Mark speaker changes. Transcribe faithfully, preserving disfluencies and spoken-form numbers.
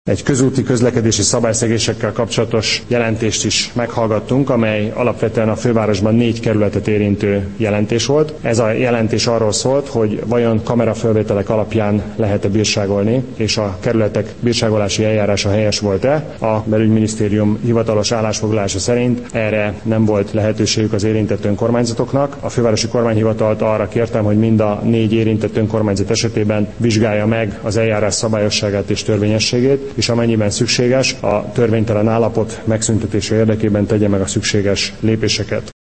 Speaker 1: Egy közúti közlekedési szabályszegésekkel kapcsolatos jelentést is meghallgattunk, amely alapvetően a fővárosban négy kerületet érintő jelentés volt. Ez a jelentés arról szólt, hogy vajon kamerafelvételek alapján lehet-e bírságolni, és a kerületek bírságolási eljárása helyes volt-e. A belügyminisztérium hivatalos állásfoglalása szerint erre nem volt lehetőségük az érintett önkormányzatoknak. A fővárosi kormányhivatalt arra kértem, hogy mind a négy érintett önkormányzat esetében vizsgálja meg az eljárás szabályosságát és törvényességét, és amennyiben szükséges, a törvénytelen állapot megszüntetése érdekében tegye meg a szükséges lépéseket.